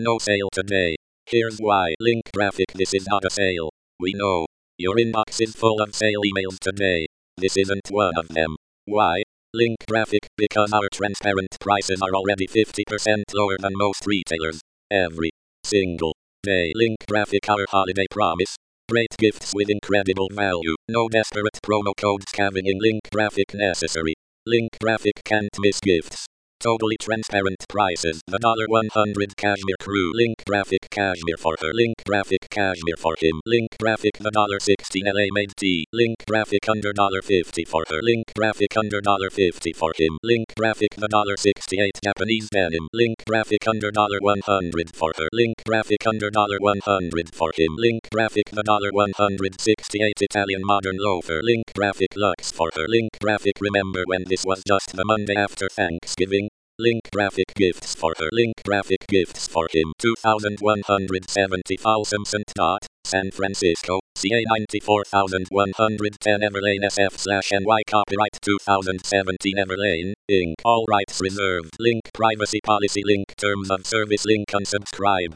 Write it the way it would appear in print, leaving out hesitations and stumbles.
No sale today. Here's why. Link graphic. This is not a sale. We know. Your inbox is full of sale emails today. This isn't one of them. Why? Link graphic. Because our transparent prices are already 50% lower than most retailers. Every single day. Link graphic. Our holiday promise. Great gifts with incredible value. No desperate promo codes scavenging. Link graphic necessary. Link graphic can't miss gifts. Totally transparent prices. The $100 cashmere crew. Link graphic cashmere for her. Link graphic cashmere for him. Link graphic the $16 LA made tee. Link graphic under $50 for her. Link graphic under $50 for him. Link graphic the $68 Japanese denim. Link graphic under $100 for her. Link graphic under $100 for him. Link graphic the $168 Italian modern loafer. Link graphic luxe for her. Link graphic remember when this was just the Monday after Thanksgiving. Link graphic gifts for her. Link graphic gifts for him. 2170 Folsom Dot, San Francisco, CA 94110 Everlane SF/NY Copyright 2017 Everlane, Inc. All rights reserved. Link privacy policy. Link terms of service. Link unsubscribe.